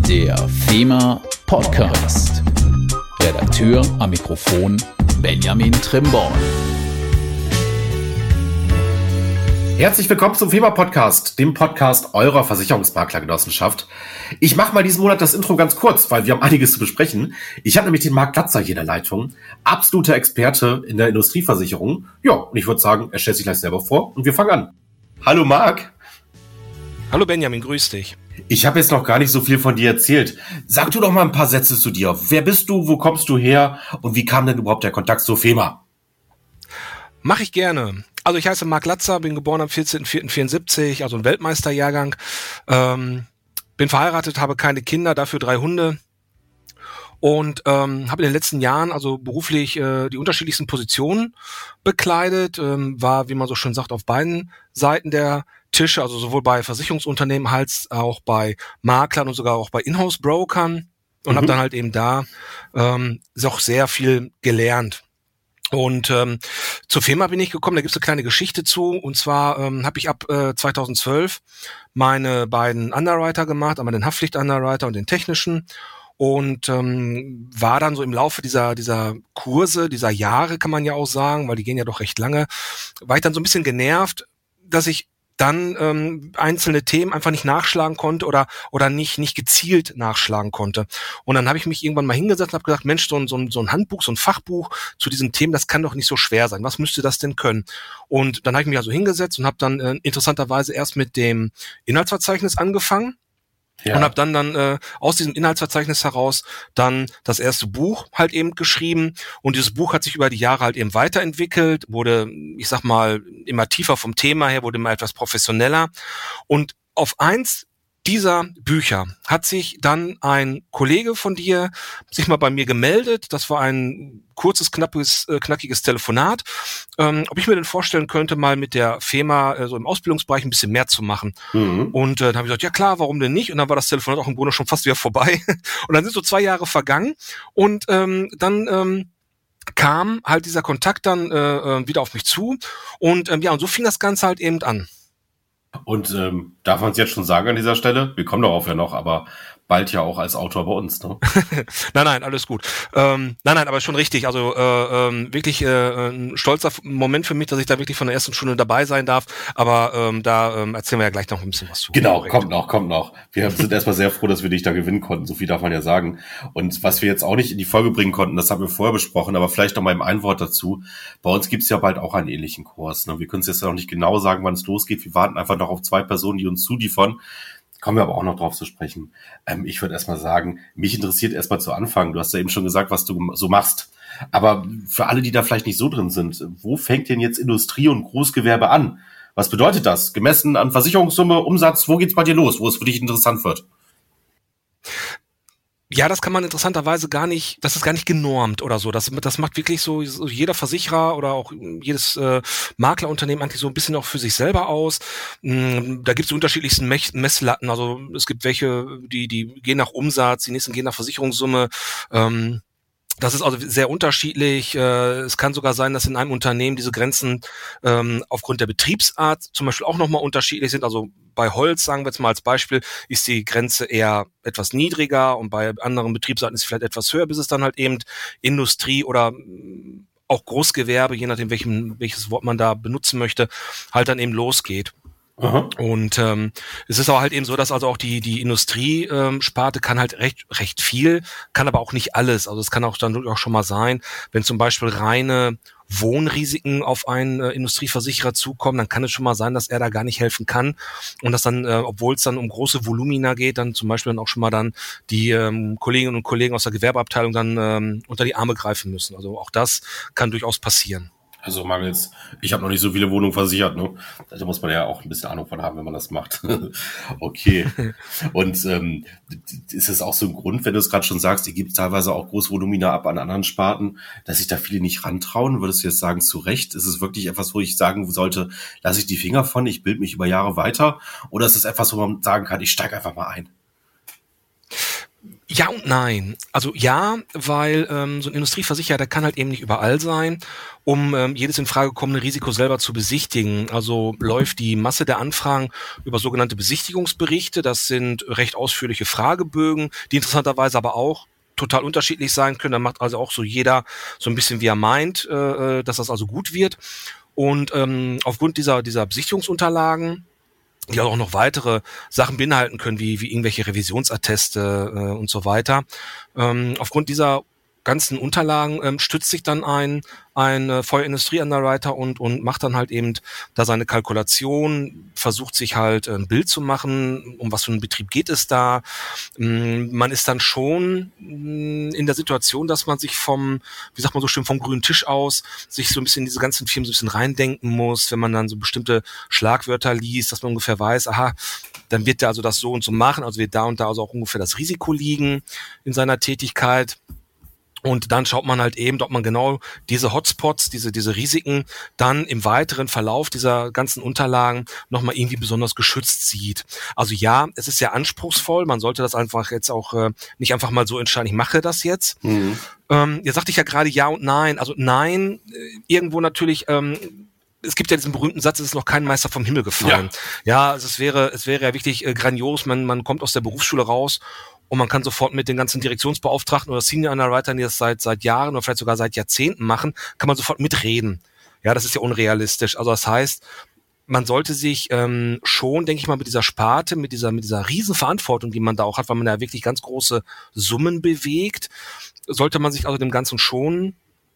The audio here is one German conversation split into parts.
Der FEMA Podcast. Redakteur am Mikrofon Benjamin Trimborn. Herzlich willkommen zum FEMA Podcast, dem Podcast eurer Versicherungsmaklergenossenschaft. Ich mache mal diesen Monat das Intro ganz kurz, weil wir haben einiges zu besprechen. Ich habe nämlich den Marc Glatzer hier in der Leitung, absoluter Experte in der Industrieversicherung. Ja, und ich würde sagen, er stellt sich gleich selber vor und wir fangen an. Hallo Marc. Hallo Benjamin, grüß dich. Ich habe jetzt noch gar nicht so viel von dir erzählt. Sag du doch mal ein paar Sätze zu dir. Wer bist du, wo kommst du her und wie kam denn überhaupt der Kontakt zur FEMA? Mache ich gerne. Also ich heiße Marc Glatzer, bin geboren am 14.04.74, also ein Weltmeisterjahrgang. Bin verheiratet, habe keine Kinder, dafür 3 Hunde. Und habe in den letzten Jahren also beruflich die unterschiedlichsten Positionen bekleidet. War, wie man so schön sagt, auf beiden Seiten der Tische, also sowohl bei Versicherungsunternehmen als auch bei Maklern und sogar auch bei Inhouse-Brokern. Und habe dann halt eben da auch sehr viel gelernt. Und zur FEMA bin ich gekommen, da gibt's eine kleine Geschichte zu. Und zwar habe ich ab 2012 meine beiden Underwriter gemacht, einmal den Haftpflicht-Underwriter und den technischen. Und war dann so im Laufe dieser Kurse, dieser Jahre, kann man ja auch sagen, weil die gehen ja doch recht lange, war ich dann so ein bisschen genervt, dass ich dann einzelne Themen einfach nicht nachschlagen konnte oder nicht gezielt nachschlagen konnte. Und dann habe ich mich irgendwann mal hingesetzt und habe gesagt, Mensch, so ein Handbuch, so ein Fachbuch zu diesen Themen, das kann doch nicht so schwer sein. Was müsste das denn können? Und dann habe ich mich also hingesetzt und habe dann interessanterweise erst mit dem Inhaltsverzeichnis angefangen. Ja. Und habe dann aus diesem Inhaltsverzeichnis heraus dann das erste Buch halt eben geschrieben. Und dieses Buch hat sich über die Jahre halt eben weiterentwickelt, wurde, ich sag mal, immer tiefer vom Thema her, wurde immer etwas professioneller. Und auf eins dieser Bücher hat sich dann ein Kollege von dir sich mal bei mir gemeldet. Das war ein kurzes, knackiges Telefonat, ob ich mir denn vorstellen könnte, mal mit der FEMA so im Ausbildungsbereich ein bisschen mehr zu machen. Und dann habe ich gesagt, ja klar, warum denn nicht? Und dann war das Telefonat auch im Grunde schon fast wieder vorbei. Und dann sind so 2 Jahre vergangen und dann kam halt dieser Kontakt dann wieder auf mich zu und und so fing das Ganze halt eben an. Und darf man es jetzt schon sagen an dieser Stelle? Wir kommen darauf ja noch, aber bald ja auch als Autor bei uns, ne? Nein, alles gut. Nein, aber schon richtig. Also wirklich ein stolzer Moment für mich, dass ich da wirklich von der ersten Stunde dabei sein darf. Aber da erzählen wir ja gleich noch ein bisschen was zu. Genau, kommt noch. Wir sind erstmal sehr froh, dass wir dich da gewinnen konnten. So viel darf man ja sagen. Und was wir jetzt auch nicht in die Folge bringen konnten, das haben wir vorher besprochen, aber vielleicht noch mal im Einwort dazu. Bei uns gibt's ja bald auch einen ähnlichen Kurs, ne? Wir können es jetzt noch nicht genau sagen, wann es losgeht. Wir warten einfach noch auf 2 Personen, die uns zuliefern. Kommen wir aber auch noch drauf zu sprechen. Ich würde erstmal sagen, mich interessiert erstmal zu Anfang. Du hast ja eben schon gesagt, was du so machst. Aber für alle, die da vielleicht nicht so drin sind, wo fängt denn jetzt Industrie und Großgewerbe an? Was bedeutet das? Gemessen an Versicherungssumme, Umsatz, wo geht's bei dir los, wo es für dich interessant wird? Ja, das kann man interessanterweise gar nicht, das ist gar nicht genormt oder so. Das macht wirklich so jeder Versicherer oder auch jedes Maklerunternehmen eigentlich so ein bisschen auch für sich selber aus. Da gibt es die unterschiedlichsten Messlatten. Also es gibt welche, die gehen nach Umsatz, die nächsten gehen nach Versicherungssumme. Das ist also sehr unterschiedlich. Es kann sogar sein, dass in einem Unternehmen diese Grenzen aufgrund der Betriebsart zum Beispiel auch nochmal unterschiedlich sind. Also bei Holz, sagen wir jetzt mal als Beispiel, ist die Grenze eher etwas niedriger und bei anderen Betriebsarten ist es vielleicht etwas höher, bis es dann halt eben Industrie oder auch Großgewerbe, je nachdem welches Wort man da benutzen möchte, halt dann eben losgeht. Aha. Und es ist aber halt eben so, dass also auch die Industriesparte kann halt recht viel, kann aber auch nicht alles. Also es kann auch dann auch schon mal sein, wenn zum Beispiel reine Wohnrisiken auf einen Industrieversicherer zukommen, dann kann es schon mal sein, dass er da gar nicht helfen kann und dass dann, obwohl es dann um große Volumina geht, dann zum Beispiel dann auch schon mal dann die Kolleginnen und Kollegen aus der Gewerbeabteilung dann unter die Arme greifen müssen. Also auch das kann durchaus passieren. Also Mangels, ich habe noch nicht so viele Wohnungen versichert, ne? Da muss man ja auch ein bisschen Ahnung von haben, wenn man das macht. Okay. Und ist es auch so ein Grund, wenn du es gerade schon sagst, ihr gebt teilweise auch Großvolumina ab an anderen Sparten, dass sich da viele nicht rantrauen? Würdest du jetzt sagen, zu Recht? Ist es wirklich etwas, wo ich sagen sollte, lasse ich die Finger von, ich bilde mich über Jahre weiter? Oder ist es etwas, wo man sagen kann, ich steige einfach mal ein? Ja und nein. Also ja, weil so ein Industrieversicherer, der kann halt eben nicht überall sein, um jedes in Frage kommende Risiko selber zu besichtigen. Also läuft die Masse der Anfragen über sogenannte Besichtigungsberichte. Das sind recht ausführliche Fragebögen, die interessanterweise aber auch total unterschiedlich sein können. Da macht also auch so jeder so ein bisschen, wie er meint, dass das also gut wird. Und aufgrund dieser Besichtigungsunterlagen, die auch noch weitere Sachen beinhalten können, wie irgendwelche Revisionsatteste und so weiter. Aufgrund dieser ganzen Unterlagen stützt sich dann ein Feuerindustrie-Underwriter und macht dann halt eben da seine Kalkulation, versucht sich halt ein Bild zu machen, um was für einen Betrieb geht es da. Man ist dann schon in der Situation, dass man sich vom grünen Tisch aus sich so ein bisschen in diese ganzen Firmen so ein bisschen reindenken muss, wenn man dann so bestimmte Schlagwörter liest, dass man ungefähr weiß, aha, dann wird der also das so und so machen, also wird da und da also auch ungefähr das Risiko liegen in seiner Tätigkeit. Und dann schaut man halt eben, ob man genau diese Hotspots, diese Risiken dann im weiteren Verlauf dieser ganzen Unterlagen nochmal irgendwie besonders geschützt sieht. Also ja, es ist sehr anspruchsvoll. Man sollte das einfach jetzt auch nicht einfach mal so entscheiden, ich mache das jetzt. Mhm. Jetzt sagte ich ja gerade ja und nein. Also nein, irgendwo natürlich... es gibt ja diesen berühmten Satz, es ist noch kein Meister vom Himmel gefallen. Ja, also es wäre ja wirklich grandios, man kommt aus der Berufsschule raus und man kann sofort mit den ganzen Direktionsbeauftragten oder Senior Underwritern, die das seit Jahren oder vielleicht sogar seit Jahrzehnten machen, kann man sofort mitreden. Ja, das ist ja unrealistisch. Also das heißt, man sollte sich schon, denke ich mal, mit dieser Sparte, mit dieser Riesenverantwortung, die man da auch hat, weil man da wirklich ganz große Summen bewegt, sollte man sich also dem Ganzen schon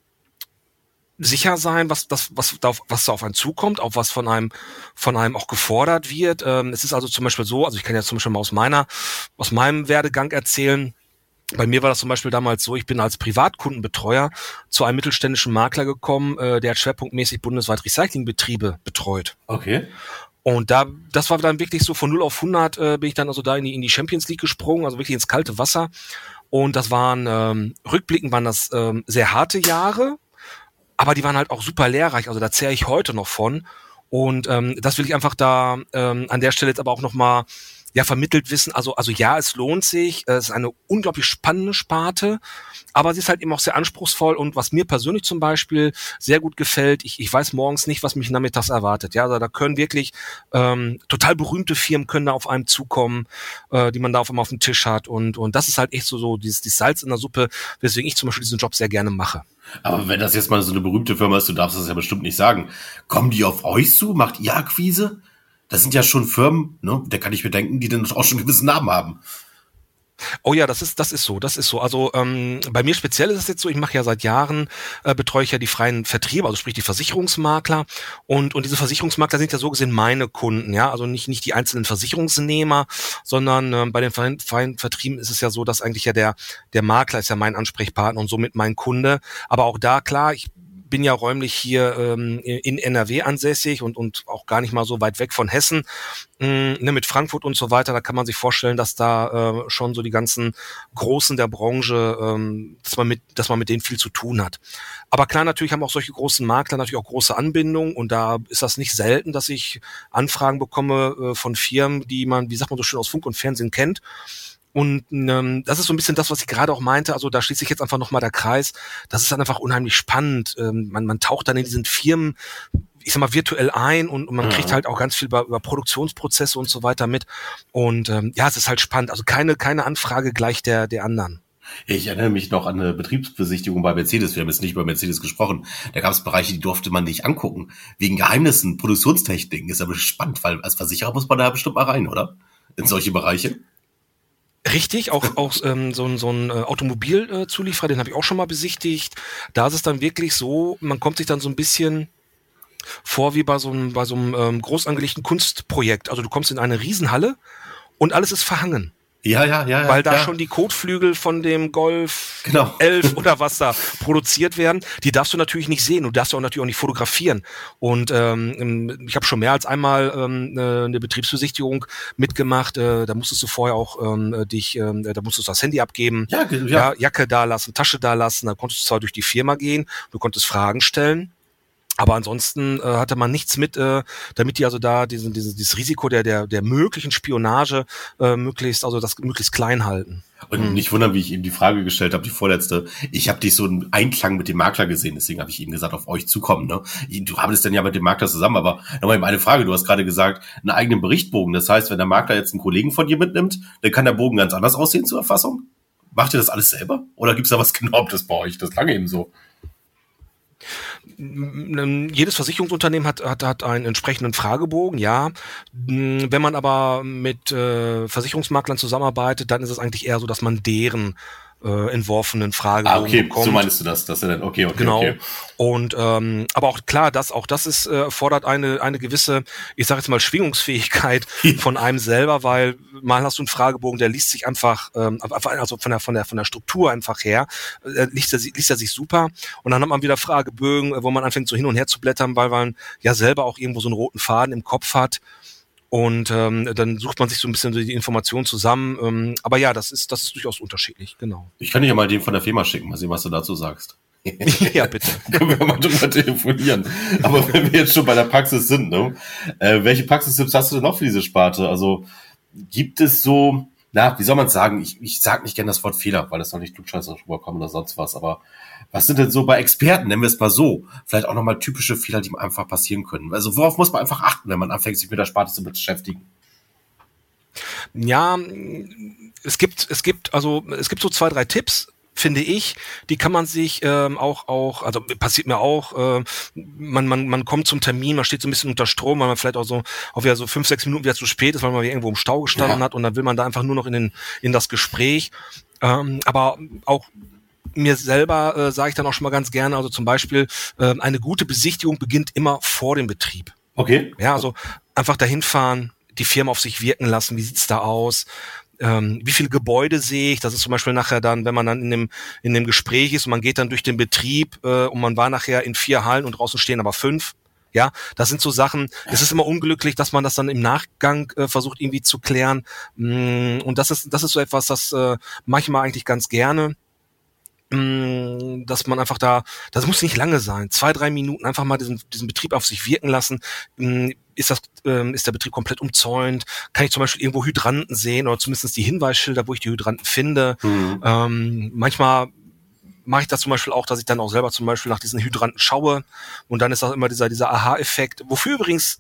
sicher sein, was da auf einen zukommt, auch was von einem auch gefordert wird. Es ist also zum Beispiel so, also ich kann ja zum Beispiel mal aus meinem Werdegang erzählen. Bei mir war das zum Beispiel damals so, ich bin als Privatkundenbetreuer zu einem mittelständischen Makler gekommen, der hat schwerpunktmäßig bundesweit Recyclingbetriebe betreut. Okay. Und das war dann wirklich so von 0 auf 100 bin ich dann also da in die Champions League gesprungen, also wirklich ins kalte Wasser. Und das waren, rückblickend waren das sehr harte Jahre, aber die waren halt auch super lehrreich, also da zehre ich heute noch von. Und das will ich einfach da an der Stelle jetzt aber auch nochmal vermittelt wissen. Also ja, es lohnt sich, es ist eine unglaublich spannende Sparte, aber sie ist halt eben auch sehr anspruchsvoll. Und was mir persönlich zum Beispiel sehr gut gefällt, ich weiß morgens nicht, was mich nachmittags erwartet. Ja, also da können wirklich total berühmte Firmen können da auf einem zukommen, die man da auf einmal auf dem Tisch hat. Und das ist halt echt so dieses Salz in der Suppe, weswegen ich zum Beispiel diesen Job sehr gerne mache. Aber wenn das jetzt mal so eine berühmte Firma ist, du darfst das ja bestimmt nicht sagen. Kommen die auf euch zu? Macht ihr Akquise? Das sind ja schon Firmen, ne? Da kann ich mir denken, die dann auch schon einen gewissen Namen haben. Oh ja, das ist so. Also bei mir speziell ist es jetzt so, ich mache ja seit Jahren, betreue ich ja die freien Vertriebe, also sprich die Versicherungsmakler und diese Versicherungsmakler sind ja so gesehen meine Kunden, ja, also nicht die einzelnen Versicherungsnehmer, sondern bei den freien Vertrieben ist es ja so, dass eigentlich ja der Makler ist ja mein Ansprechpartner und somit mein Kunde, aber auch da, klar, ich bin ja räumlich hier in NRW ansässig und auch gar nicht mal so weit weg von Hessen, mit Frankfurt und so weiter. Da kann man sich vorstellen, dass da schon so die ganzen Großen der Branche, dass man mit denen viel zu tun hat. Aber klar, natürlich haben auch solche großen Makler natürlich auch große Anbindungen und da ist das nicht selten, dass ich Anfragen bekomme von Firmen, die man, wie sagt man so schön, aus Funk und Fernsehen kennt. Und das ist so ein bisschen das, was ich gerade auch meinte. Also da schließt sich jetzt einfach nochmal der Kreis. Das ist dann einfach unheimlich spannend. Man taucht dann in diesen Firmen, ich sag mal, virtuell ein und man kriegt halt auch ganz viel über Produktionsprozesse und so weiter mit. Und es ist halt spannend. Also keine Anfrage gleich der anderen. Ich erinnere mich noch an eine Betriebsbesichtigung bei Mercedes. Wir haben jetzt nicht über Mercedes gesprochen. Da gab es Bereiche, die durfte man nicht angucken. Wegen Geheimnissen, Produktionstechniken. Ist aber spannend, weil als Versicherer muss man da bestimmt mal rein, oder? In solche Bereiche. Richtig, auch so ein Automobilzulieferer, den habe ich auch schon mal besichtigt. Da ist es dann wirklich so, man kommt sich dann so ein bisschen vor wie bei so einem groß angelegten Kunstprojekt. Also du kommst in eine Riesenhalle und alles ist verhangen. Ja. Weil da schon die Kotflügel von dem Golf 11 oder was da produziert werden, die darfst du natürlich nicht sehen. Du darfst auch natürlich auch nicht fotografieren. Und ich habe schon mehr als einmal eine Betriebsbesichtigung mitgemacht. Da musstest du vorher auch da musstest du das Handy abgeben, Jacke da lassen, Tasche da lassen. Da konntest du zwar durch die Firma gehen, du konntest Fragen stellen. Aber ansonsten hatte man nichts mit, damit die also da dieses Risiko der möglichen Spionage möglichst klein halten. Und nicht wundern, wie ich eben die Frage gestellt habe, die vorletzte. Ich habe dich so einen Einklang mit dem Makler gesehen, deswegen habe ich eben gesagt, auf euch zukommen. Ne? Du arbeitest dann ja mit dem Makler zusammen, aber nochmal eben eine Frage. Du hast gerade gesagt, einen eigenen Berichtbogen. Das heißt, wenn der Makler jetzt einen Kollegen von dir mitnimmt, dann kann der Bogen ganz anders aussehen zur Erfassung? Macht ihr das alles selber? Oder gibt's da was Genormtes bei euch? Das lange eben so. Jedes Versicherungsunternehmen hat einen entsprechenden Fragebogen, ja. Wenn man aber mit Versicherungsmaklern zusammenarbeitet, dann ist es eigentlich eher so, dass man deren entworfenen Fragebogen bekommt. So meinst du das, dass er dann, okay. Genau. Und aber auch klar, das ist fordert eine gewisse, ich sage jetzt mal, Schwingungsfähigkeit von einem selber, weil mal hast du einen Fragebogen, der liest sich einfach, also von der Struktur einfach her, liest er sich super. Und dann hat man wieder Fragebögen, wo man anfängt so hin und her zu blättern, weil man ja selber auch irgendwo so einen roten Faden im Kopf hat. Und dann sucht man sich so ein bisschen die Informationen zusammen. Aber ja, das ist durchaus unterschiedlich, genau. Ich kann dich ja mal den von der Firma schicken, mal sehen, was du dazu sagst. Ja, bitte. Können wir mal drüber telefonieren. Aber wenn wir jetzt schon bei der Praxis sind, ne? Welche Praxistipps hast du denn noch für diese Sparte? Also gibt es so, wie soll man es sagen? Ich sage nicht gerne das Wort Fehler, weil das soll nicht klugscheißer rüberkommen oder sonst was. Aber was sind denn so bei Experten, nennen wir es mal so, vielleicht auch nochmal typische Fehler, die einfach passieren können? Also worauf muss man einfach achten, wenn man anfängt, sich mit der Sparte zu beschäftigen? Ja, es gibt so 2, 3 Tipps, finde ich, die kann man sich also passiert mir auch, man kommt zum Termin, man steht so ein bisschen unter Strom, weil man vielleicht auch wieder so 5, 6 Minuten wieder zu spät ist, weil man irgendwo im Stau gestanden hat und dann will man da einfach nur noch in das Gespräch. Aber auch mir selber sage ich dann auch schon mal ganz gerne, also zum Beispiel eine gute Besichtigung beginnt immer vor dem Betrieb. Okay. Ja, also einfach dahin fahren, die Firma auf sich wirken lassen, wie sieht's da aus? Wie viele Gebäude sehe ich? Das ist zum Beispiel nachher dann, wenn man dann in dem Gespräch ist und man geht dann durch den Betrieb und man war nachher in 4 Hallen und draußen stehen aber 5. Ja, das sind so Sachen, es ist immer unglücklich, dass man das dann im Nachgang versucht irgendwie zu klären. Und das ist so etwas, das mache ich mal eigentlich ganz gerne. Dass man einfach das muss nicht lange sein, 2, 3 Minuten einfach mal diesen Betrieb auf sich wirken lassen. Ist der Betrieb komplett umzäunt? Kann ich zum Beispiel irgendwo Hydranten sehen oder zumindest die Hinweisschilder, wo ich die Hydranten finde? Manchmal mache ich das zum Beispiel auch, dass ich dann auch selber zum Beispiel nach diesen Hydranten schaue und dann ist auch immer dieser Aha-Effekt, wofür übrigens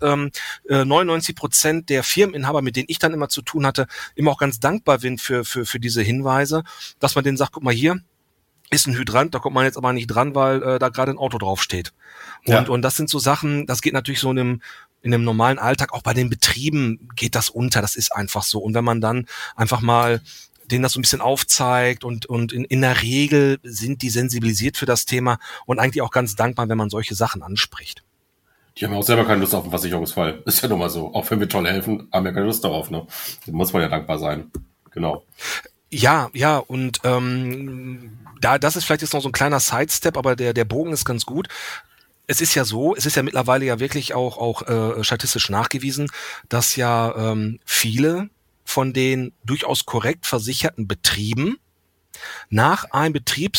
99% der Firmeninhaber, mit denen ich dann immer zu tun hatte, immer auch ganz dankbar bin für diese Hinweise, dass man denen sagt, guck mal hier, ist ein Hydrant, da kommt man jetzt aber nicht dran, weil da gerade ein Auto draufsteht. Und das sind so Sachen, das geht natürlich so in einem normalen Alltag, auch bei den Betrieben geht das unter, das ist einfach so. Und wenn man dann einfach mal denen das so ein bisschen aufzeigt und in der Regel sind die sensibilisiert für das Thema und eigentlich auch ganz dankbar, wenn man solche Sachen anspricht. Die haben ja auch selber keine Lust auf einen Versicherungsfall. Ist ja nun mal so. Auch wenn wir toll helfen, haben wir keine Lust darauf. Ne? Da muss man ja dankbar sein. Genau. Ja, und das ist vielleicht jetzt noch so ein kleiner Sidestep, aber der Bogen ist ganz gut. Es ist ja mittlerweile ja wirklich auch statistisch nachgewiesen, dass ja viele von den durchaus korrekt versicherten Betrieben nach einem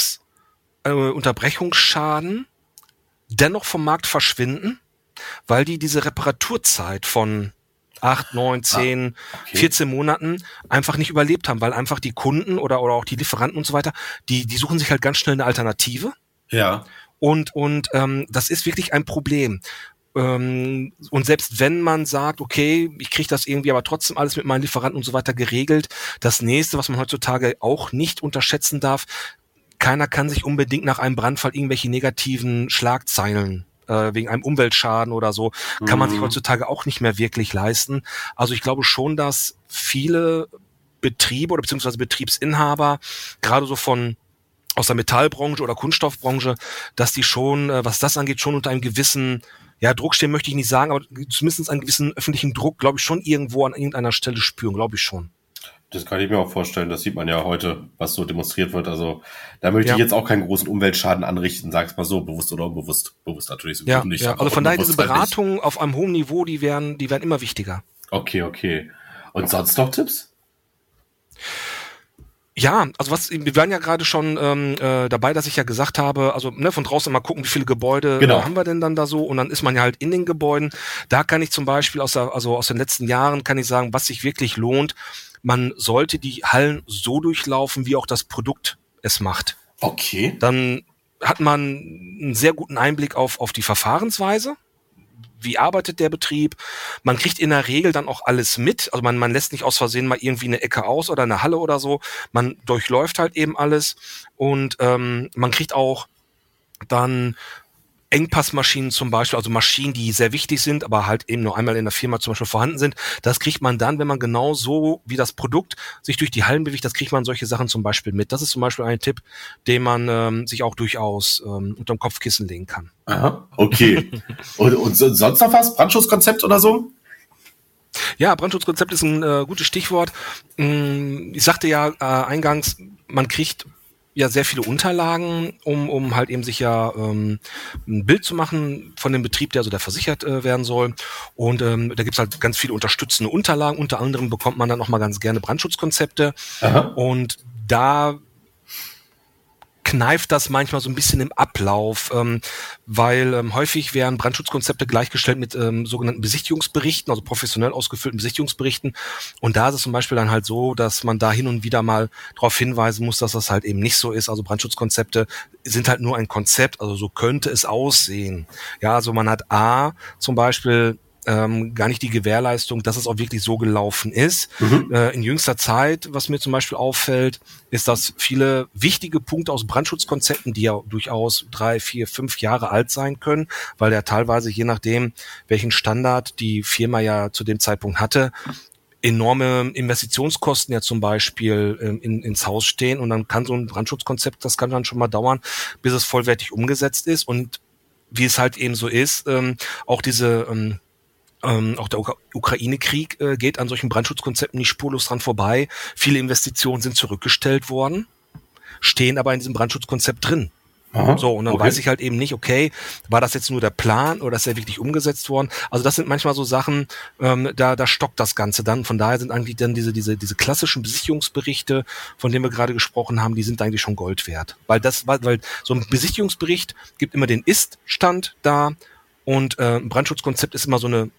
Betriebsunterbrechungsschaden dennoch vom Markt verschwinden, weil die diese Reparaturzeit von 8, 9, 10, 14 Monaten einfach nicht überlebt haben, weil einfach die Kunden oder auch die Lieferanten und so weiter, die suchen sich halt ganz schnell eine Alternative. Ja. Und das ist wirklich ein Problem. Und selbst wenn man sagt, okay, ich kriege das irgendwie aber trotzdem alles mit meinen Lieferanten und so weiter geregelt, das nächste, was man heutzutage auch nicht unterschätzen darf, keiner kann sich unbedingt nach einem Brandfall irgendwelche negativen Schlagzeilen wegen einem Umweltschaden oder so, kann man sich heutzutage auch nicht mehr wirklich leisten. Also ich glaube schon, dass viele Betriebe oder beziehungsweise Betriebsinhaber, gerade so aus der Metallbranche oder Kunststoffbranche, dass die schon, was das angeht, schon unter einem gewissen, Druck stehen möchte ich nicht sagen, aber zumindest einen gewissen öffentlichen Druck, glaube ich, schon irgendwo an irgendeiner Stelle spüren, glaube ich schon. Das kann ich mir auch vorstellen. Das sieht man ja heute, was so demonstriert wird. Also da möchte ich jetzt auch keinen großen Umweltschaden anrichten, sag's mal so, bewusst oder unbewusst. Bewusst natürlich so nicht. Also von daher diese Beratungen auf einem hohen Niveau, die werden immer wichtiger. Okay. Und sonst noch Tipps? Ja, also wir waren ja gerade schon dabei, dass ich ja gesagt habe, also von draußen mal gucken, wie viele Gebäude haben wir denn dann da so, und dann ist man ja halt in den Gebäuden. Da kann ich zum Beispiel aus den letzten Jahren kann ich sagen, was sich wirklich lohnt, man sollte die Hallen so durchlaufen, wie auch das Produkt es macht. Okay. Dann hat man einen sehr guten Einblick auf die Verfahrensweise. Wie arbeitet der Betrieb? Man kriegt in der Regel dann auch alles mit. Also man lässt nicht aus Versehen mal irgendwie eine Ecke aus oder eine Halle oder so. Man durchläuft halt eben alles, und man kriegt auch dann Engpassmaschinen zum Beispiel, also Maschinen, die sehr wichtig sind, aber halt eben nur einmal in der Firma zum Beispiel vorhanden sind. Das kriegt man dann, wenn man genau so wie das Produkt sich durch die Hallen bewegt, das kriegt man solche Sachen zum Beispiel mit. Das ist zum Beispiel ein Tipp, den man sich auch durchaus unterm Kopfkissen legen kann. Aha, okay. und sonst noch was? Brandschutzkonzept oder so? Ja, Brandschutzkonzept ist ein gutes Stichwort. Ich sagte ja eingangs, man kriegt ja sehr viele Unterlagen, um halt eben sich ja ein Bild zu machen von dem Betrieb, der versichert werden soll. Und da gibt's halt ganz viele unterstützende Unterlagen. Unter anderem bekommt man dann auch mal ganz gerne Brandschutzkonzepte. Aha. Und da kneift das manchmal so ein bisschen im Ablauf, weil häufig werden Brandschutzkonzepte gleichgestellt mit sogenannten Besichtigungsberichten, also professionell ausgefüllten Besichtigungsberichten. Und da ist es zum Beispiel dann halt so, dass man da hin und wieder mal darauf hinweisen muss, dass das halt eben nicht so ist. Also Brandschutzkonzepte sind halt nur ein Konzept, also so könnte es aussehen. Ja, also man hat zum Beispiel gar nicht die Gewährleistung, dass es auch wirklich so gelaufen ist. Mhm. In jüngster Zeit, was mir zum Beispiel auffällt, ist, dass viele wichtige Punkte aus Brandschutzkonzepten, die ja durchaus 3, 4, 5 Jahre alt sein können, weil ja teilweise, je nachdem, welchen Standard die Firma ja zu dem Zeitpunkt hatte, enorme Investitionskosten ja zum Beispiel ins Haus stehen, und dann kann so ein Brandschutzkonzept, das kann dann schon mal dauern, bis es vollwertig umgesetzt ist. Und wie es halt eben so ist, auch auch der Ukraine-Krieg geht an solchen Brandschutzkonzepten nicht spurlos dran vorbei. Viele Investitionen sind zurückgestellt worden, stehen aber in diesem Brandschutzkonzept drin. Aha, so, und dann weiß ich halt eben nicht, okay, war das jetzt nur der Plan oder ist der wirklich umgesetzt worden? Also das sind manchmal so Sachen, da stockt das Ganze dann. Von daher sind eigentlich dann diese klassischen Besichtigungsberichte, von denen wir gerade gesprochen haben, die sind eigentlich schon Gold wert. Weil so ein Besichtigungsbericht gibt immer den Ist-Stand da. Und ein Brandschutzkonzept ist immer so eine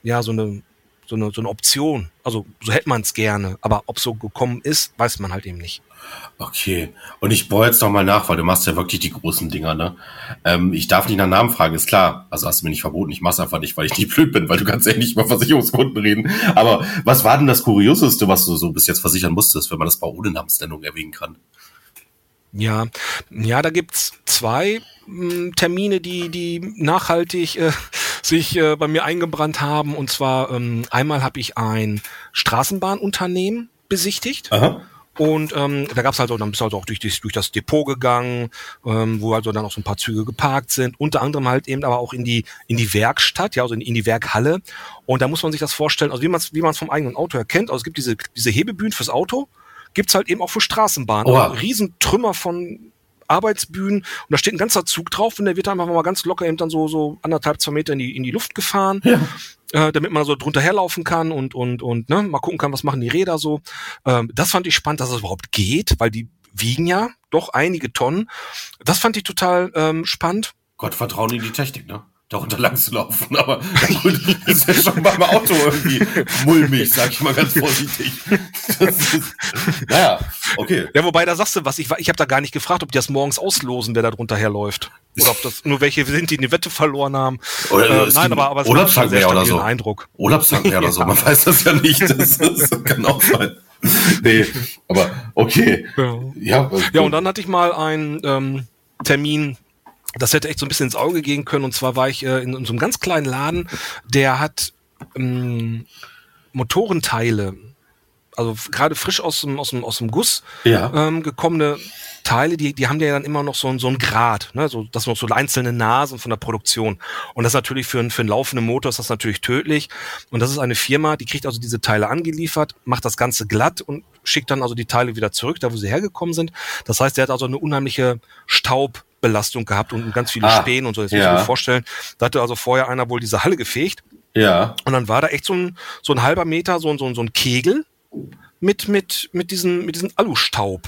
Option. Also so hätte man es gerne, aber ob so gekommen ist, weiß man halt eben nicht. Okay, und ich bohre jetzt noch mal nach, weil du machst ja wirklich die großen Dinger, ne? Ich darf nicht nach Namen fragen, ist klar. Also hast du mir nicht verboten, ich mach's einfach nicht, weil ich nicht blöd bin, weil du kannst ja nicht über Versicherungskunden reden. Aber was war denn das Kurioseste, was du so bis jetzt versichern musstest, wenn man das bei ohne Namensnennung erwähnen kann? Ja, da gibt's 2 Termine, die nachhaltig sich bei mir eingebrannt haben. Und zwar einmal habe ich ein Straßenbahnunternehmen besichtigt. Aha. Und da gab's halt dann bist du halt auch durch das Depot gegangen, wo also dann auch so ein paar Züge geparkt sind. Unter anderem halt eben aber auch in die Werkstatt, ja, also in die Werkhalle. Und da muss man sich das vorstellen, also wie man es vom eigenen Auto erkennt. Also es gibt diese Hebebühnen fürs Auto. Gibt's halt eben auch für Straßenbahnen. Also Riesentrümmer von Arbeitsbühnen, und da steht ein ganzer Zug drauf, und der wird einfach mal ganz locker eben dann so 1,5, 2 Meter in die Luft gefahren, damit man so drunter herlaufen kann und mal gucken kann, was machen die Räder so. Das fand ich spannend, dass es überhaupt geht, weil die wiegen ja doch einige Tonnen. Das fand ich total spannend. Gott, Vertrauen in die Technik, ne? Darunter lang zu laufen, aber gut, das ist ja schon beim Auto irgendwie mulmig, sag ich mal ganz vorsichtig. Naja, okay. Ja, wobei, da sagst du was, ich habe da gar nicht gefragt, ob die das morgens auslosen, wer da drunter herläuft. Oder ob das nur welche sind, die eine Wette verloren haben. Nein, aber es war schon sehr oder so. Eindruck. Urlaubstank oder so, man weiß das ja nicht, das kann auch sein. Nee, aber okay. Ja, und dann hatte ich mal einen Termin. Das hätte echt so ein bisschen ins Auge gehen können. Und zwar war ich in so einem ganz kleinen Laden, der hat Motorenteile, also gerade frisch aus dem Guss gekommene Teile, die haben ja dann immer noch so einen Grad, ne? So, das sind noch so einzelne Nasen von der Produktion. Und das ist natürlich für einen laufenden Motor ist das natürlich tödlich. Und das ist eine Firma, die kriegt also diese Teile angeliefert, macht das Ganze glatt und schickt dann also die Teile wieder zurück, da wo sie hergekommen sind. Das heißt, der hat also eine unheimliche Staubbelastung gehabt und ganz viele Späne und so. Jetzt muss ich mir vorstellen, da hatte also vorher einer wohl diese Halle gefegt. Ja. Und dann war da echt so ein halber Meter, so ein Kegel mit diesem Alustaub.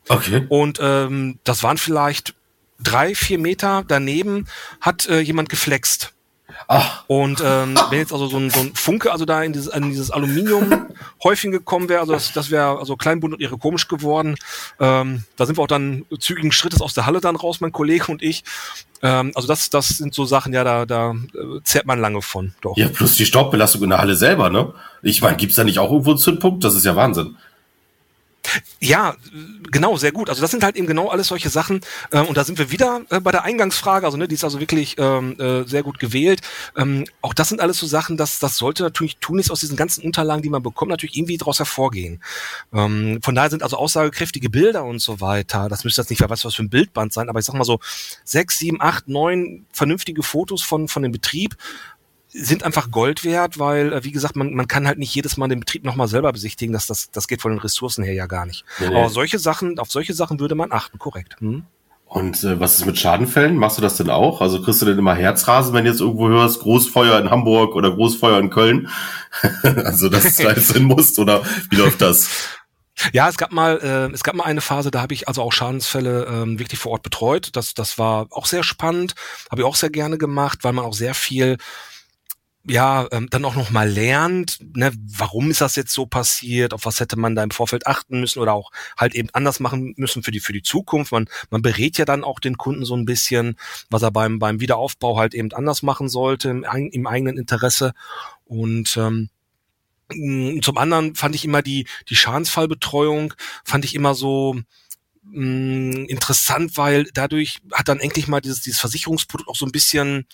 Okay. Und das waren vielleicht 3-4 Meter daneben, hat jemand geflext. Ach. Und wenn jetzt also so ein Funke also da in dieses Aluminiumhäufchen gekommen wäre, also das wäre also Kleinbund und ihre komisch geworden. Da sind wir auch dann zügigen Schrittes aus der Halle dann raus, mein Kollege und ich. Also das sind so Sachen, ja, da zehrt man lange von. Doch. Ja, plus die Staubbelastung in der Halle selber, ne? Ich meine, gibt's da nicht auch irgendwo einen Zündpunkt? Das ist ja Wahnsinn. Ja, genau, sehr gut. Also das sind halt eben genau alles solche Sachen. Und da sind wir wieder bei der Eingangsfrage. Also ne, die ist also wirklich sehr gut gewählt. Auch das sind alles so Sachen, das sollte natürlich tunlichst aus diesen ganzen Unterlagen, die man bekommt, natürlich irgendwie daraus hervorgehen. Von daher sind also aussagekräftige Bilder und so weiter. Das müsste jetzt nicht, wer weiß was für ein Bildband sein, aber ich sag mal so 6, 7, 8, 9 vernünftige Fotos von dem Betrieb sind einfach Gold wert, weil, wie gesagt, man kann halt nicht jedes Mal den Betrieb nochmal selber besichtigen, das geht von den Ressourcen her ja gar nicht. Nee. Aber auf solche Sachen würde man achten, korrekt. Und was ist mit Schadenfällen? Machst du das denn auch? Also kriegst du denn immer Herzrasen, wenn du jetzt irgendwo hörst, Großfeuer in Hamburg oder Großfeuer in Köln? Also, dass du da jetzt hin musst, oder wie läuft das? Ja, es gab mal eine Phase, da habe ich also auch Schadensfälle wirklich vor Ort betreut. Das war auch sehr spannend, habe ich auch sehr gerne gemacht, weil man auch sehr viel dann auch noch mal lernt, ne, warum ist das jetzt so passiert, auf was hätte man da im Vorfeld achten müssen oder auch halt eben anders machen müssen für die Zukunft. Man berät ja dann auch den Kunden so ein bisschen, was er beim Wiederaufbau halt eben anders machen sollte, im eigenen Interesse. Und zum anderen fand ich immer die Schadensfallbetreuung, fand ich immer so interessant, weil dadurch hat dann endlich mal dieses Versicherungsprodukt auch so ein bisschen,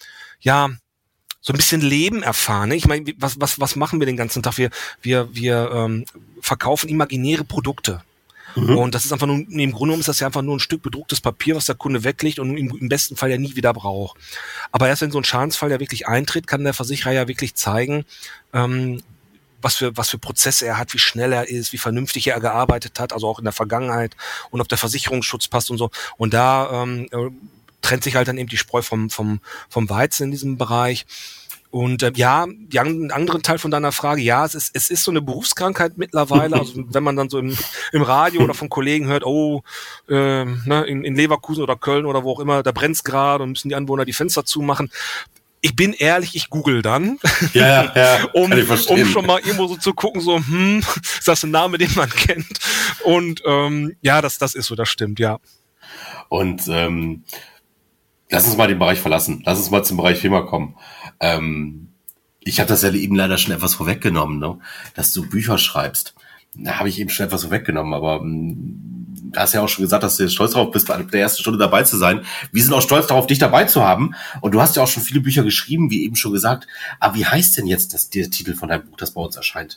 Leben erfahren. Ne? Ich meine, was machen wir den ganzen Tag? Wir verkaufen imaginäre Produkte. Mhm. Und das ist einfach nur, im Grunde genommen ist das ja einfach nur ein Stück bedrucktes Papier, was der Kunde weglegt und im besten Fall ja nie wieder braucht. Aber erst wenn so ein Schadensfall ja wirklich eintritt, kann der Versicherer ja wirklich zeigen, was für Prozesse er hat, wie schnell er ist, wie vernünftig er gearbeitet hat, also auch in der Vergangenheit und ob der Versicherungsschutz passt und so. Und da trennt sich halt dann eben die Spreu vom Weizen in diesem Bereich. Und den anderen Teil von deiner Frage, es ist so eine Berufskrankheit mittlerweile. Also wenn man dann so im Radio oder von Kollegen hört, in Leverkusen oder Köln oder wo auch immer, da brennt's gerade und müssen die Anwohner die Fenster zumachen. Ich bin ehrlich, ich google dann, um schon mal irgendwo so zu gucken, so, ist das ein Name, den man kennt? Und das ist so, das stimmt, ja. Und lass uns mal den Bereich verlassen. Lass uns mal zum Bereich FEMA kommen. Ich habe das ja eben leider schon etwas vorweggenommen, ne? Dass du Bücher schreibst. Da habe ich eben schon etwas vorweggenommen, aber du hast ja auch schon gesagt, dass du jetzt stolz darauf bist, bei der ersten Stunde dabei zu sein. Wir sind auch stolz darauf, dich dabei zu haben. Und du hast ja auch schon viele Bücher geschrieben, wie eben schon gesagt. Aber wie heißt denn jetzt der Titel von deinem Buch, das bei uns erscheint?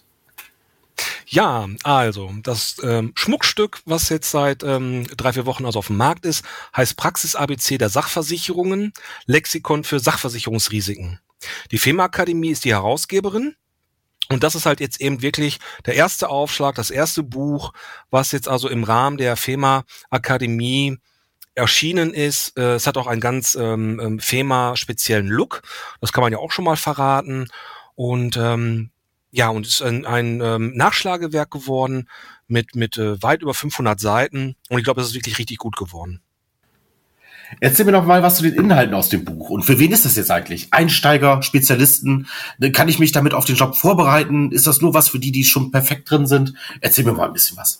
Ja, also das Schmuckstück, was jetzt seit 3-4 Wochen also auf dem Markt ist, heißt Praxis ABC der Sachversicherungen, Lexikon für Sachversicherungsrisiken. Die FEMA Akademie ist die Herausgeberin und das ist halt jetzt eben wirklich der erste Aufschlag, das erste Buch, was jetzt also im Rahmen der FEMA Akademie erschienen ist. Es hat auch einen ganz FEMA-speziellen Look, das kann man ja auch schon mal verraten und und ist ein Nachschlagewerk geworden mit weit über 500 Seiten. Und ich glaube, das ist wirklich richtig gut geworden. Erzähl mir noch mal was zu den Inhalten aus dem Buch. Und für wen ist das jetzt eigentlich? Einsteiger, Spezialisten? Kann ich mich damit auf den Job vorbereiten? Ist das nur was für die schon perfekt drin sind? Erzähl mir mal ein bisschen was.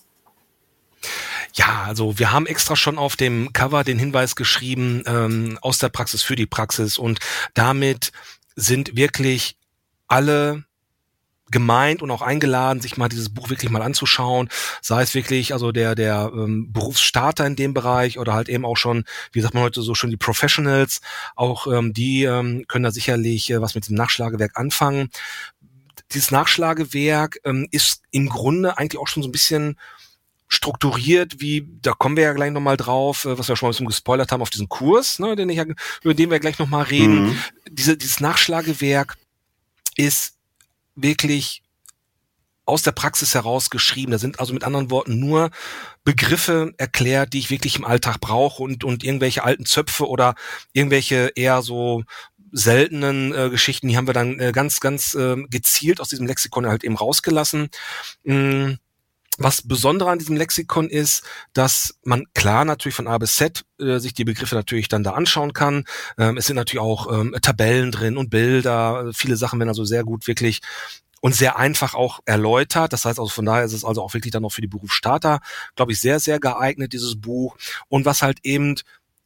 Ja, also wir haben extra schon auf dem Cover den Hinweis geschrieben, aus der Praxis für die Praxis. Und damit sind wirklich alle gemeint und auch eingeladen, sich mal dieses Buch wirklich mal anzuschauen, sei es wirklich also der Berufsstarter in dem Bereich oder halt eben auch schon, wie sagt man heute so schön, die Professionals, auch die können da sicherlich was mit dem Nachschlagewerk anfangen. Dieses Nachschlagewerk ist im Grunde eigentlich auch schon so ein bisschen strukturiert, da kommen wir ja gleich nochmal drauf, was wir schon mal ein bisschen gespoilert haben auf diesen Kurs, ne, über den wir gleich nochmal reden. Mhm. Dieses Nachschlagewerk ist wirklich aus der Praxis heraus geschrieben. Da sind also mit anderen Worten nur Begriffe erklärt, die ich wirklich im Alltag brauche und irgendwelche alten Zöpfe oder irgendwelche eher so seltenen Geschichten, die haben wir dann ganz gezielt aus diesem Lexikon halt eben rausgelassen. Was Besondere an diesem Lexikon ist, dass man klar natürlich von A bis Z sich die Begriffe natürlich dann da anschauen kann. Es sind natürlich auch Tabellen drin und Bilder. Viele Sachen werden also sehr gut wirklich und sehr einfach auch erläutert. Das heißt also, von daher ist es also auch wirklich dann auch für die Berufsstarter, glaube ich, sehr, sehr geeignet, dieses Buch. Und was halt eben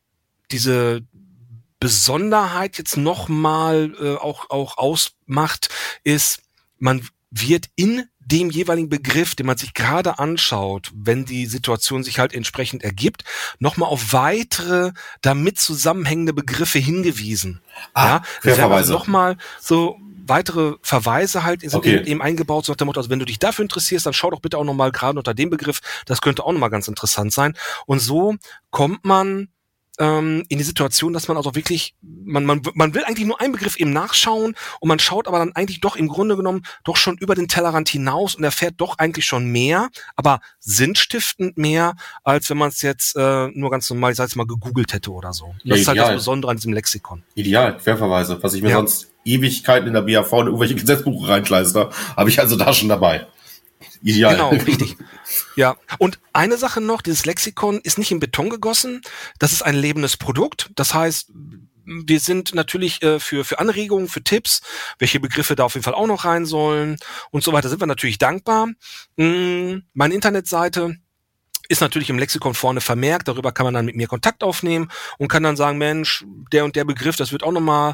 diese Besonderheit jetzt nochmal auch ausmacht, ist, man wird in dem jeweiligen Begriff, den man sich gerade anschaut, wenn die Situation sich halt entsprechend ergibt, nochmal auf weitere damit zusammenhängende Begriffe hingewiesen. Ja, es werden also nochmal so weitere Verweise halt sind eben eingebaut, so nach dem Motto, also wenn du dich dafür interessierst, dann schau doch bitte auch nochmal gerade unter dem Begriff, das könnte auch nochmal ganz interessant sein. Und so kommt man in die Situation, dass man also wirklich, man will eigentlich nur einen Begriff eben nachschauen und man schaut aber dann eigentlich doch im Grunde genommen doch schon über den Tellerrand hinaus und erfährt doch eigentlich schon mehr, aber sinnstiftend mehr, als wenn man es jetzt nur ganz normal, ich sag jetzt mal, gegoogelt hätte oder so. Das ist halt das Besondere an diesem Lexikon. Ideal, Querverweise, was ich mir sonst Ewigkeiten in der BAV und irgendwelche Gesetzbuche reinkleister, habe ich also da schon dabei. Ideal. Genau, richtig. Ja, und eine Sache noch, dieses Lexikon ist nicht in Beton gegossen, das ist ein lebendes Produkt, das heißt, wir sind natürlich für Anregungen, für Tipps, welche Begriffe da auf jeden Fall auch noch rein sollen und so weiter, sind wir natürlich dankbar. Meine Internetseite ist natürlich im Lexikon vorne vermerkt, darüber kann man dann mit mir Kontakt aufnehmen und kann dann sagen, Mensch, der und der Begriff, das wird auch nochmal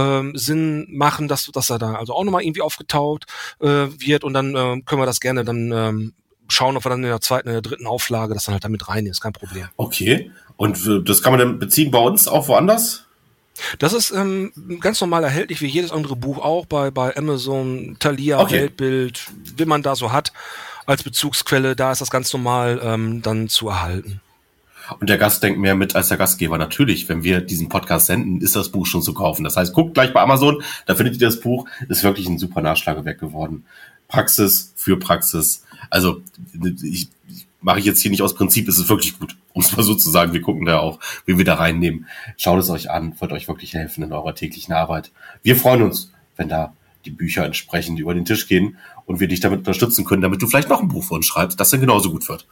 Sinn machen, dass er da also auch nochmal irgendwie aufgetaucht wird und dann können wir das gerne dann schauen, ob wir dann in der zweiten, in der dritten Auflage das dann halt damit reinnehmen, ist kein Problem. Okay, und das kann man dann beziehen bei uns auch woanders? Das ist ganz normal erhältlich, wie jedes andere Buch auch, bei Amazon, Thalia, Weltbild, wie man da so hat. Als Bezugsquelle, da ist das ganz normal dann zu erhalten. Und der Gast denkt mehr mit als der Gastgeber. Natürlich, wenn wir diesen Podcast senden, ist das Buch schon zu kaufen. Das heißt, guckt gleich bei Amazon, da findet ihr das Buch. Ist wirklich ein super Nachschlagewerk geworden. Praxis für Praxis. Also mache ich jetzt hier nicht aus Prinzip, es ist wirklich gut. Um es mal so zu sagen, wir gucken da auch, wie wir da reinnehmen. Schaut es euch an, wird euch wirklich helfen in eurer täglichen Arbeit. Wir freuen uns, wenn da die Bücher entsprechend über den Tisch gehen und wir dich damit unterstützen können, damit du vielleicht noch ein Buch für uns schreibst, das dann genauso gut wird.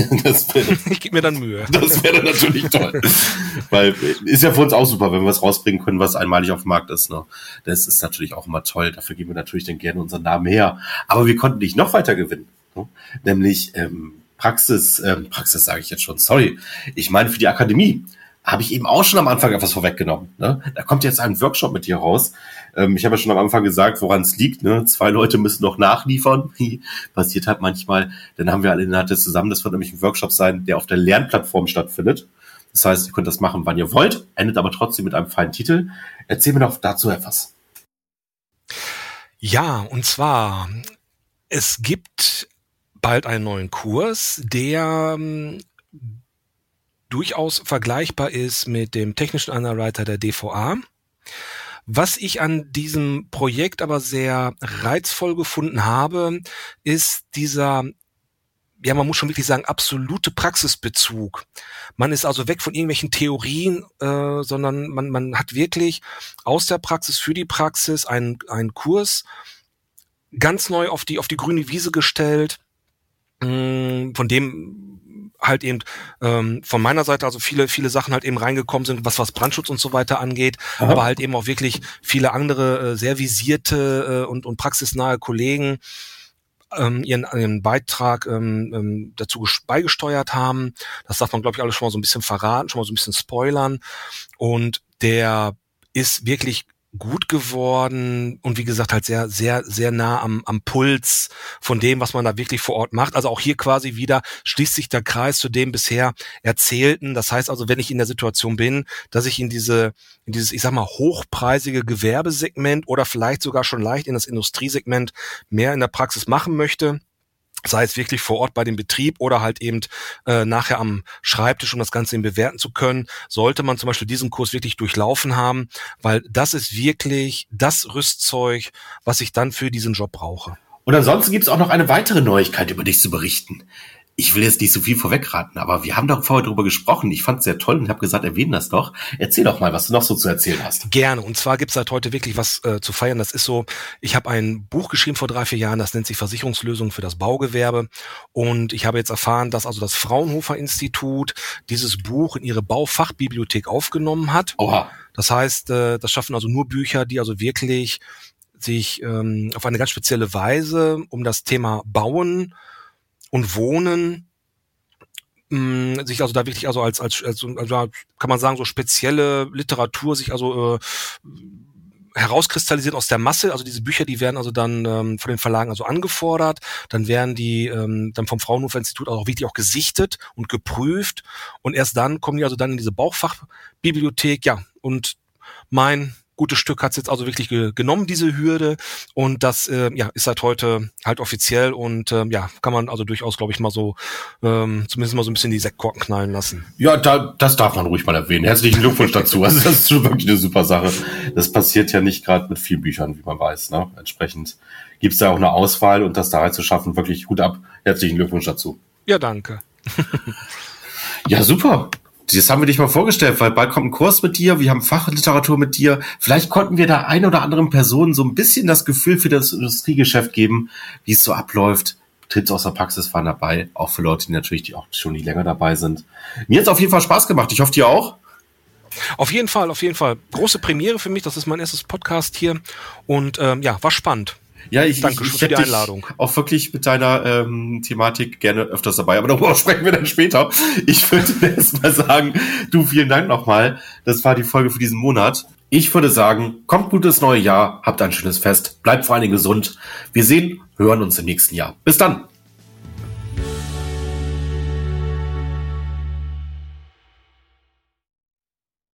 Ich gebe mir dann Mühe. Das wäre dann natürlich toll. Weil ist ja für uns auch super, wenn wir was rausbringen können, was einmalig auf dem Markt ist. Ne? Das ist natürlich auch immer toll. Dafür geben wir natürlich dann gerne unseren Namen her. Aber wir konnten dich noch weiter gewinnen. Ne? Nämlich Praxis sage ich jetzt schon, sorry. Ich meine für die Akademie. Habe ich eben auch schon am Anfang etwas vorweggenommen. Ne? Da kommt jetzt ein Workshop mit dir raus. Ich habe ja schon am Anfang gesagt, woran es liegt. Ne? 2 Leute müssen noch nachliefern. Passiert halt manchmal. Dann haben wir alle Inhalte zusammen. Das wird nämlich ein Workshop sein, der auf der Lernplattform stattfindet. Das heißt, ihr könnt das machen, wann ihr wollt, endet aber trotzdem mit einem feinen Titel. Erzähl mir doch dazu etwas. Ja, und zwar, es gibt bald einen neuen Kurs, der durchaus vergleichbar ist mit dem technischen Underwriter der DVA. Was ich an diesem Projekt aber sehr reizvoll gefunden habe, ist dieser, ja, man muss schon wirklich sagen, absolute Praxisbezug. Man ist also weg von irgendwelchen Theorien, sondern man hat wirklich aus der Praxis für die Praxis einen Kurs ganz neu auf die grüne Wiese gestellt, von dem halt eben von meiner Seite also viele Sachen halt eben reingekommen sind, was Brandschutz und so weiter angeht, aber halt eben auch wirklich viele andere sehr visierte und praxisnahe Kollegen ihren Beitrag dazu beigesteuert haben. Das darf man, glaube ich, alles schon mal so ein bisschen verraten, schon mal so ein bisschen spoilern. Und der ist wirklich gut geworden und wie gesagt halt sehr, sehr, sehr nah am Puls von dem, was man da wirklich vor Ort macht. Also auch hier quasi wieder schließt sich der Kreis zu dem bisher Erzählten. Das heißt also, wenn ich in der Situation bin, dass ich in dieses, ich sag mal, hochpreisige Gewerbesegment oder vielleicht sogar schon leicht in das Industriesegment mehr in der Praxis machen möchte, sei es wirklich vor Ort bei dem Betrieb oder halt eben nachher am Schreibtisch, um das Ganze eben bewerten zu können, sollte man zum Beispiel diesen Kurs wirklich durchlaufen haben, weil das ist wirklich das Rüstzeug, was ich dann für diesen Job brauche. Und ansonsten gibt es auch noch eine weitere Neuigkeit über dich zu berichten. Ich will jetzt nicht so viel vorwegraten, aber wir haben doch vorher drüber gesprochen. Ich fand es sehr toll und habe gesagt, erwähnen das doch. Erzähl doch mal, was du noch so zu erzählen hast. Gerne. Und zwar gibt's seit heute wirklich was zu feiern. Das ist so, ich habe ein Buch geschrieben vor 3-4 Jahren, das nennt sich Versicherungslösungen für das Baugewerbe. Und ich habe jetzt erfahren, dass also das Fraunhofer Institut dieses Buch in ihre Baufachbibliothek aufgenommen hat. Oha. Das heißt, das schaffen also nur Bücher, die also wirklich sich auf eine ganz spezielle Weise um das Thema Bauen und Wohnen sich also da wirklich also als kann man sagen, so spezielle Literatur sich also herauskristallisiert aus der Masse. Also diese Bücher, die werden also dann von den Verlagen also angefordert, dann werden die dann vom Fraunhofer Institut auch wirklich auch gesichtet und geprüft und erst dann kommen die also dann in diese Baufachbibliothek, ja, und mein gutes Stück hat's jetzt also wirklich genommen, diese Hürde, und das ist seit heute halt offiziell und kann man also durchaus, glaube ich, mal so zumindest mal so ein bisschen die Sektkorken knallen lassen. Ja, das darf man ruhig mal erwähnen. Herzlichen Glückwunsch dazu. Also das ist schon wirklich eine super Sache. Das passiert ja nicht gerade mit vielen Büchern, wie man weiß. Ne? Entsprechend gibt's da auch eine Auswahl und das da halt zu schaffen, wirklich Hut ab. Herzlichen Glückwunsch dazu. Ja, danke. Ja, super. Das haben wir dich mal vorgestellt, weil bald kommt ein Kurs mit dir, wir haben Fachliteratur mit dir. Vielleicht konnten wir da ein oder anderen Personen so ein bisschen das Gefühl für das Industriegeschäft geben, wie es so abläuft. Tipps aus der Praxis waren dabei, auch für Leute, die natürlich die auch schon nie länger dabei sind. Mir hat's auf jeden Fall Spaß gemacht. Ich hoffe, dir auch. Auf jeden Fall. Große Premiere für mich, das ist mein erstes Podcast hier und war spannend. Ja, ich Danke für die Einladung. Auch wirklich mit deiner Thematik gerne öfters dabei, aber darüber sprechen wir dann später. Ich würde erst mal sagen, du, vielen Dank nochmal. Das war die Folge für diesen Monat. Ich würde sagen, kommt gut ins neue Jahr, habt ein schönes Fest, bleibt vor allen Dingen gesund. Wir hören uns im nächsten Jahr. Bis dann.